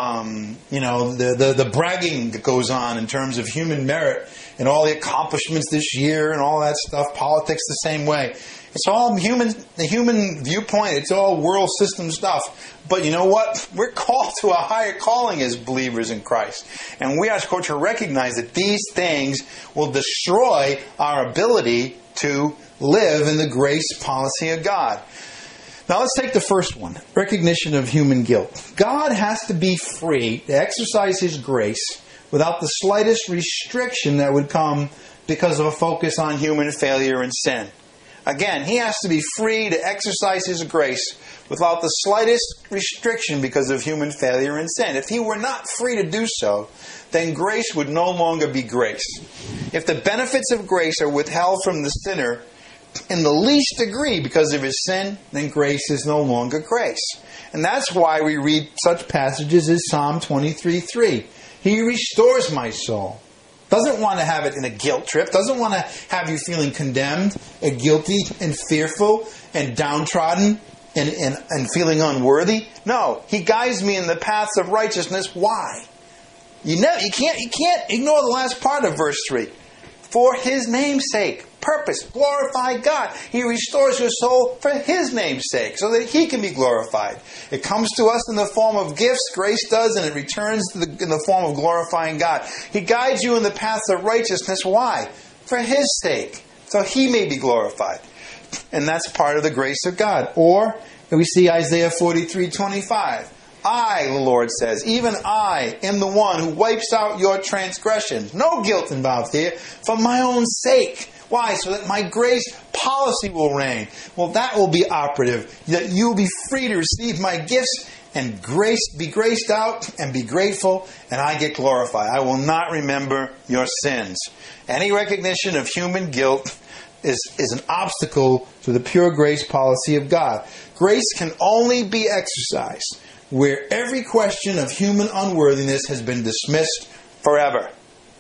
Um, you know, the, the, the bragging that goes on in terms of human merit and all the accomplishments this year and all that stuff. Politics the same way. It's all human, the human viewpoint. It's all world system stuff. But you know what? We're called to a higher calling as believers in Christ. And we are supposed to recognize that these things will destroy our ability to live in the grace policy of God. Now let's take the first one, recognition of human guilt. God has to be free to exercise His grace without the slightest restriction that would come because of a focus on human failure and sin. Again, He has to be free to exercise His grace without the slightest restriction because of human failure and sin. If He were not free to do so, then grace would no longer be grace. If the benefits of grace are withheld from the sinner in the least degree because of his sin, then grace is no longer grace. And that's why we read such passages as Psalm twenty-three three. He restores my soul. Doesn't want to have it in a guilt trip. Doesn't want to have you feeling condemned and guilty and fearful and downtrodden and, and, and feeling unworthy. No, He guides me in the paths of righteousness. Why? You know, you can't, you can't ignore the last part of verse three. For His name's sake. Purpose. Glorify God. He restores your soul for His name's sake, so that He can be glorified. It comes to us in the form of gifts, grace does, and it returns to the, in the form of glorifying God. He guides you in the paths of righteousness. Why? For His sake, so He may be glorified. And that's part of the grace of God. Or, we see Isaiah forty-three twenty-five. I, the Lord says, even I am the one who wipes out your transgressions. No guilt involved here, for my own sake. Why? So that my grace policy will reign. Well, that will be operative. That you will be free to receive my gifts and grace, be graced out and be grateful, and I get glorified. I will not remember your sins. Any recognition of human guilt is, is an obstacle to the pure grace policy of God. Grace can only be exercised where every question of human unworthiness has been dismissed forever.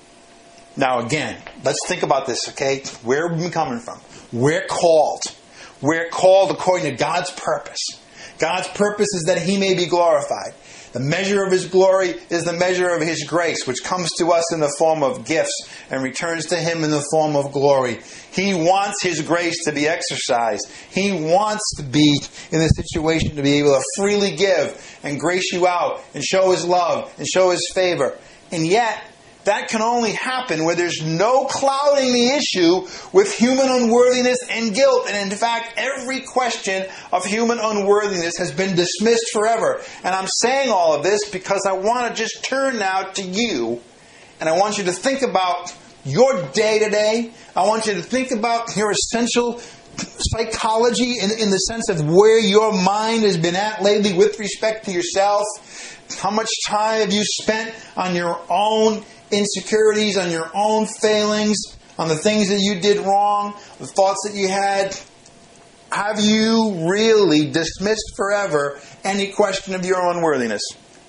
Now again, let's think about this, okay? Where are we coming from? We're called. We're called according to God's purpose. God's purpose is that He may be glorified. The measure of His glory is the measure of His grace, which comes to us in the form of gifts and returns to Him in the form of glory. He wants His grace to be exercised. He wants to be in a situation to be able to freely give and grace you out and show His love and show His favor. And yet, that can only happen where there's no clouding the issue with human unworthiness and guilt. And in fact, every question of human unworthiness has been dismissed forever. And I'm saying all of this because I want to just turn now to you. And I want you to think about your day-to-day. I want you to think about your essential psychology in, in the sense of where your mind has been at lately with respect to yourself? How much time have you spent on your own insecurities, on your own failings, on the things that you did wrong, the thoughts that you had? Have you really dismissed forever any question of your unworthiness?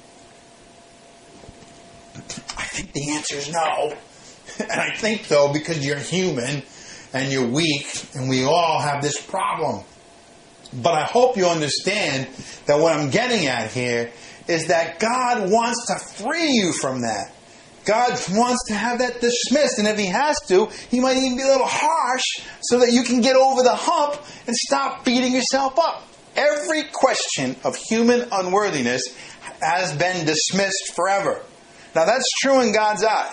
I think the answer is no. And I think so because you're human and you're weak and we all have this problem. But I hope you understand that what I'm getting at here is that God wants to free you from that. God wants to have that dismissed. And if He has to, He might even be a little harsh so that you can get over the hump and stop beating yourself up. Every question of human unworthiness has been dismissed forever. Now that's true in God's eyes.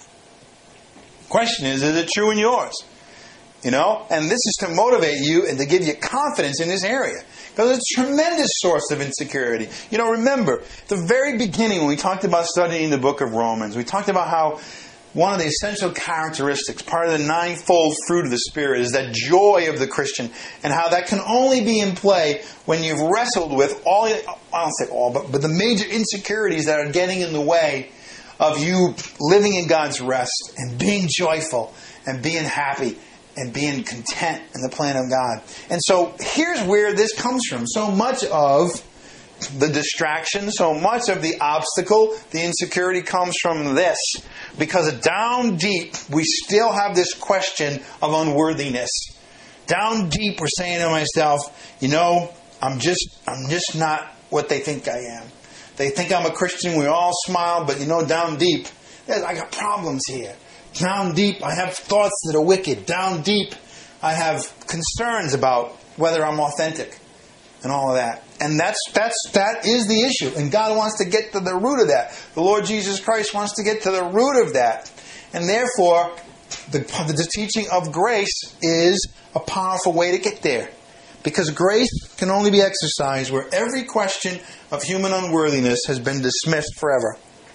The question is, is it true in yours? You know, and this is to motivate you and to give you confidence in this area. Because it's a tremendous source of insecurity. You know, remember, at the very beginning when we talked about studying the book of Romans, we talked about how one of the essential characteristics, part of the ninefold fruit of the Spirit, is that joy of the Christian, and how that can only be in play when you've wrestled with all, I don't say all, but, but the major insecurities that are getting in the way of you living in God's rest and being joyful and being happy and being content in the plan of God. And so here's where this comes from. So much of the distraction, so much of the obstacle, the insecurity comes from this. Because down deep, we still have this question of unworthiness. Down deep, we're saying to myself, you know, I'm just, I'm just not what they think I am. They think I'm a Christian, we all smile, but you know, down deep, I got problems here. Down deep, I have thoughts that are wicked. Down deep, I have concerns about whether I'm authentic and all of that. And that's that's that is the issue. And God wants to get to the root of that. The Lord Jesus Christ wants to get to the root of that. And therefore, the, the teaching of grace is a powerful way to get there. Because grace can only be exercised where every question of human unworthiness has been dismissed forever.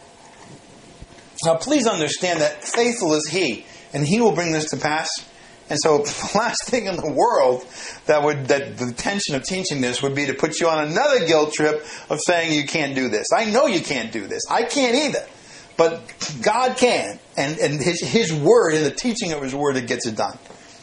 Now, please understand that faithful is He, and He will bring this to pass. And so, the last thing in the world that would that the intention of teaching this would be to put you on another guilt trip of saying you can't do this. I know you can't do this. I can't either. But God can, and and His His Word and the teaching of His Word that gets it done.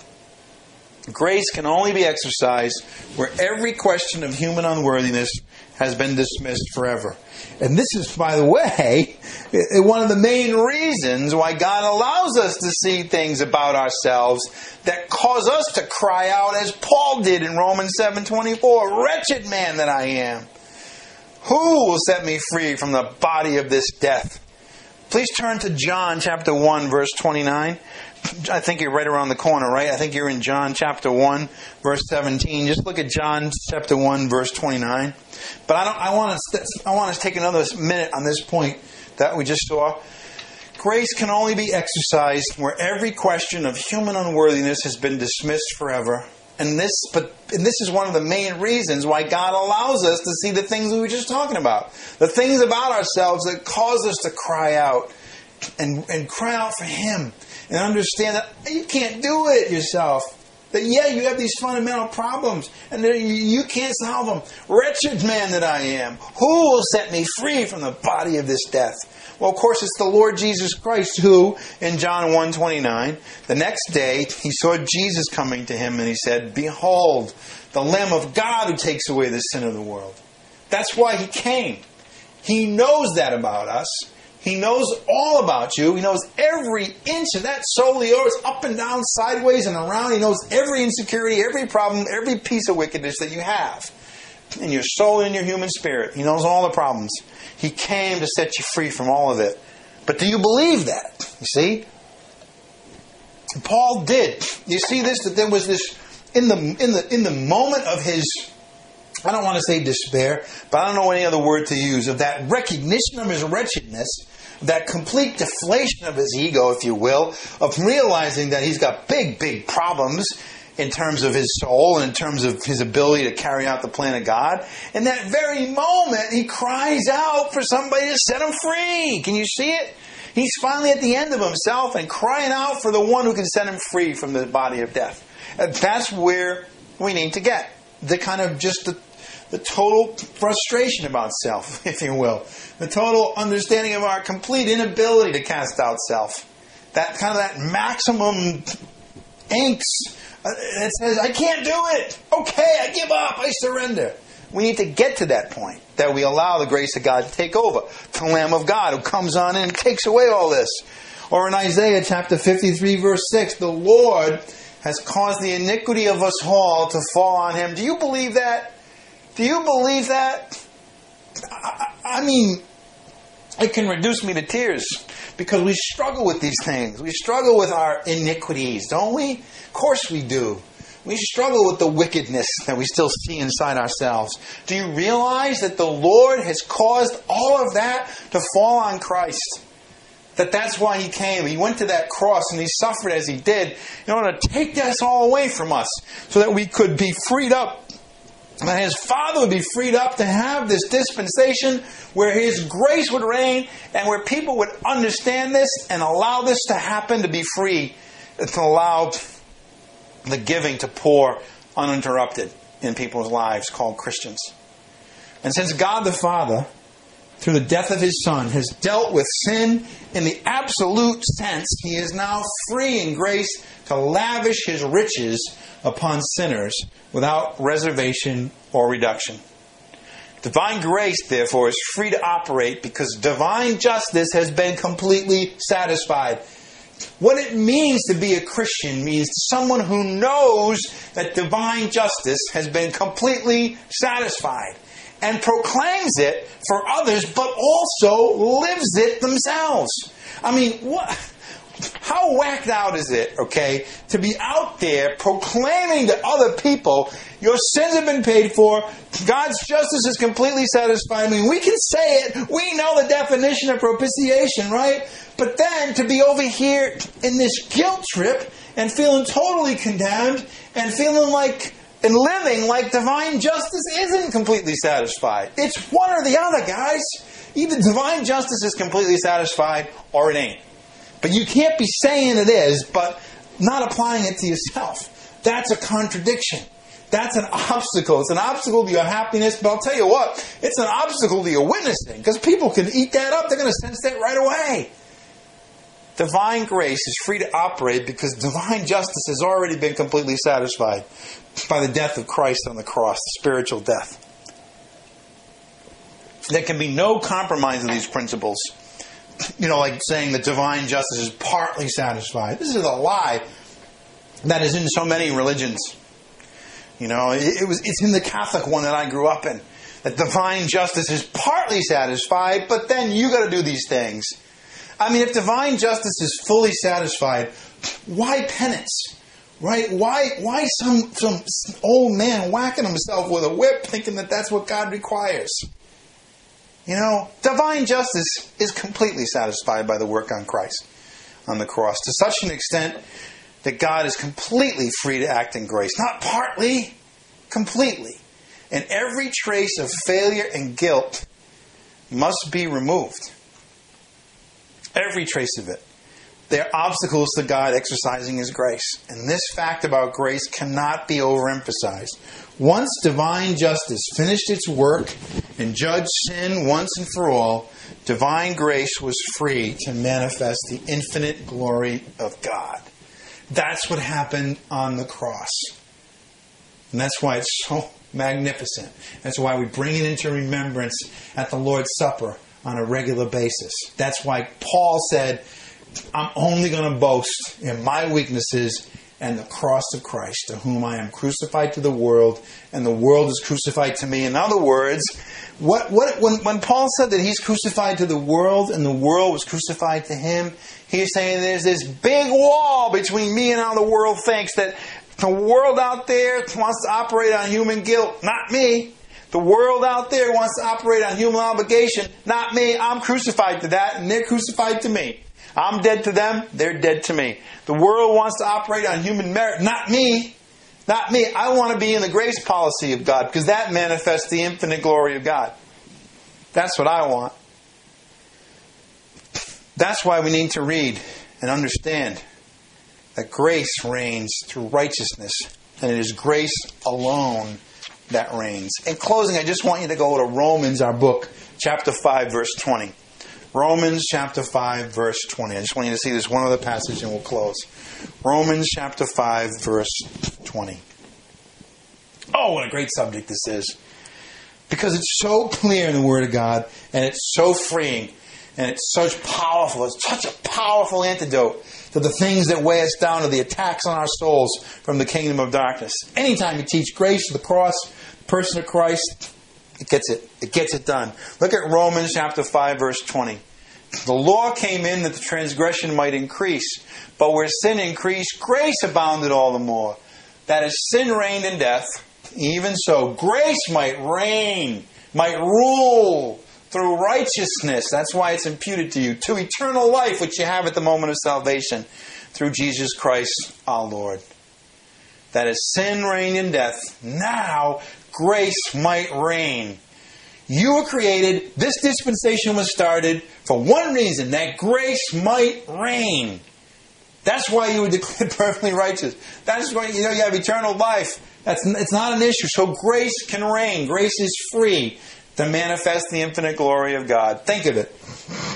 Grace can only be exercised where every question of human unworthiness has been dismissed forever. And this is, by the way, one of the main reasons why God allows us to see things about ourselves that cause us to cry out as Paul did in Romans seven twenty-four, "Wretched man that I am, who will set me free from the body of this death?" Please turn to John chapter one, verse twenty-nine. I think you're right around the corner, right? I think you're in John chapter one, verse seventeen. Just look at John chapter one, verse twenty-nine. But I don't. I want to. I want to take another minute on this point that we just saw. Grace can only be exercised where every question of human unworthiness has been dismissed forever. And this, but and this is one of the main reasons why God allows us to see the things we were just talking about, the things about ourselves that cause us to cry out and and cry out for Him. And understand that you can't do it yourself. That, yeah, you have these fundamental problems. And that you can't solve them. Wretched man that I am. Who will set me free from the body of this death? Well, of course, it's the Lord Jesus Christ who, in John one twenty-nine, the next day, He saw Jesus coming to Him and He said, "Behold, the Lamb of God who takes away the sin of the world." That's why He came. He knows that about us. He knows all about you. He knows every inch of that soul of yours, up and down, sideways and around. He knows every insecurity, every problem, every piece of wickedness that you have in your soul and in your human spirit. He knows all the problems. He came to set you free from all of it. But do you believe that? You see? Paul did. You see this? That there was this in the in the in the moment of his, I don't want to say despair, but I don't know any other word to use, of that recognition of his wretchedness, that complete deflation of his ego, if you will, of realizing that he's got big, big problems in terms of his soul and in terms of his ability to carry out the plan of God. In that very moment, he cries out for somebody to set him free. Can you see it? He's finally at the end of himself and crying out for the one who can set him free from the body of death. That's where we need to get. The kind of just the, the total frustration about self, if you will. The total understanding of our complete inability to cast out self. That kind of that maximum angst that says, I can't do it. Okay, I give up. I surrender. We need to get to that point, that we allow the grace of God to take over. The Lamb of God who comes on in and takes away all this. Or in Isaiah chapter fifty-three, verse six, the Lord has caused the iniquity of us all to fall on Him. Do you believe that? Do you believe that? I, I mean, it can reduce me to tears because we struggle with these things. We struggle with our iniquities, don't we? Of course we do. We struggle with the wickedness that we still see inside ourselves. Do you realize that the Lord has caused all of that to fall on Christ? That that's why He came. He went to that cross and He suffered as He did in order to take this all away from us so that we could be freed up. And that His Father would be freed up to have this dispensation where His grace would reign and where people would understand this and allow this to happen, to be free, to allow the giving to pour uninterrupted in people's lives called Christians. And since God the Father, through the death of His Son, has dealt with sin in the absolute sense, He is now free in grace to lavish His riches upon sinners without reservation or reduction. Divine grace, therefore, is free to operate because divine justice has been completely satisfied. What it means to be a Christian means someone who knows that divine justice has been completely satisfied and proclaims it for others, but also lives it themselves. I mean, what? How whacked out is it, okay, to be out there proclaiming to other people, your sins have been paid for, God's justice is completely satisfied. I mean, we can say it, we know the definition of propitiation, right? But then to be over here in this guilt trip and feeling totally condemned and feeling like and living like divine justice isn't completely satisfied. It's one or the other, guys. Either divine justice is completely satisfied or it ain't. But you can't be saying it is, but not applying it to yourself. That's a contradiction. That's an obstacle. It's an obstacle to your happiness, but I'll tell you what, it's an obstacle to your witnessing, because people can eat that up. They're going to sense that right away. Divine grace is free to operate because divine justice has already been completely satisfied by the death of Christ on the cross, the spiritual death. There can be no compromise of these principles. You know, like saying that divine justice is partly satisfied. This is a lie that is in so many religions. You know, it, it was it's in the Catholic one that I grew up in. That divine justice is partly satisfied, but then you got to do these things. I mean, if divine justice is fully satisfied, why penance? Right? Why why some some old man whacking himself with a whip thinking that that's what God requires? You know, divine justice is completely satisfied by the work on Christ on the cross, to such an extent that God is completely free to act in grace. Not partly, completely. And every trace of failure and guilt must be removed. Every trace of it. They're obstacles to God exercising His grace. And this fact about grace cannot be overemphasized. Once divine justice finished its work and judged sin once and for all, divine grace was free to manifest the infinite glory of God. That's what happened on the cross. And that's why it's so magnificent. That's why we bring it into remembrance at the Lord's Supper on a regular basis. That's why Paul said, I'm only going to boast in my weaknesses and the cross of Christ, to whom I am crucified to the world, and the world is crucified to me. In other words, what, what, when, when Paul said that he's crucified to the world and the world was crucified to him, he's saying there's this big wall between me and how the world thinks, that the world out there wants to operate on human guilt, not me. The world out there wants to operate on human obligation, not me. I'm crucified to that, and they're crucified to me. I'm dead to them, they're dead to me. The world wants to operate on human merit, not me. Not me. I want to be in the grace policy of God, because that manifests the infinite glory of God. That's what I want. That's why we need to read and understand that grace reigns through righteousness, and it is grace alone that reigns. In closing, I just want you to go to Romans, our book, chapter five, verse twenty. Romans chapter five, verse twenty. I just want you to see this one other passage and we'll close. Romans chapter five, verse twenty. Oh, what a great subject this is. Because it's so clear in the Word of God, and it's so freeing, and it's such powerful, it's such a powerful antidote to the things that weigh us down, to the attacks on our souls from the kingdom of darkness. Anytime you teach grace, the cross, the person of Christ, it gets it. It gets it done. Look at Romans chapter five, verse twenty. The law came in that the transgression might increase, but where sin increased, grace abounded all the more. That as sin reigned in death, even so grace might reign, might rule through righteousness. That's why it's imputed to you, to eternal life, which you have at the moment of salvation, through Jesus Christ our Lord. That as sin reigned in death, now grace might reign. You were created, this dispensation was started for one reason, that grace might reign. That's why you were declared perfectly righteous. That's why you know you have eternal life. That's it's not an issue. So grace can reign. Grace is free to manifest the infinite glory of God. Think of it.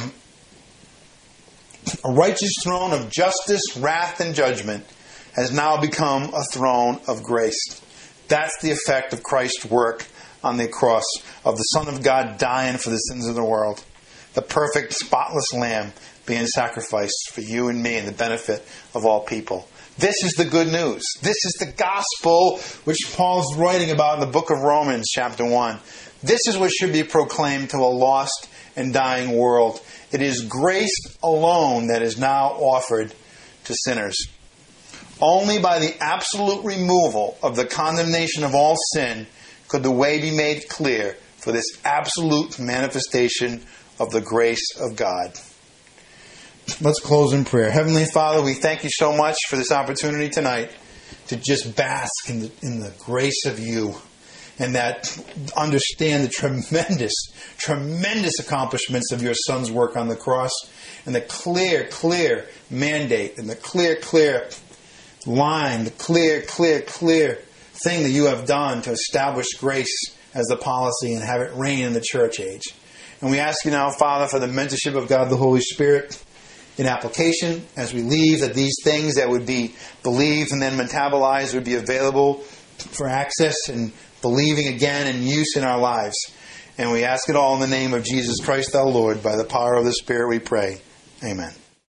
A righteous throne of justice, wrath, and judgment has now become a throne of grace. That's the effect of Christ's work on the cross, of the Son of God dying for the sins of the world. The perfect, spotless Lamb being sacrificed for you and me and the benefit of all people. This is the good news. This is the gospel which Paul's writing about in the book of Romans, chapter one. This is what should be proclaimed to a lost and dying world. It is grace alone that is now offered to sinners. Only by the absolute removal of the condemnation of all sin could the way be made clear for this absolute manifestation of the grace of God. Let's close in prayer. Heavenly Father, we thank you so much for this opportunity tonight to just bask in the, in the grace of you, and that understand the tremendous, tremendous accomplishments of your Son's work on the cross, and the clear, clear mandate, and the clear, clear line, the clear, clear, clear thing that you have done to establish grace as the policy and have it reign in the church age. And we ask you now, Father, for the mentorship of God the Holy Spirit in application as we leave, that these things that would be believed and then metabolized would be available for access and believing again and use in our lives. And we ask it all in the name of Jesus Christ our Lord. By the power of the Spirit we pray. Amen.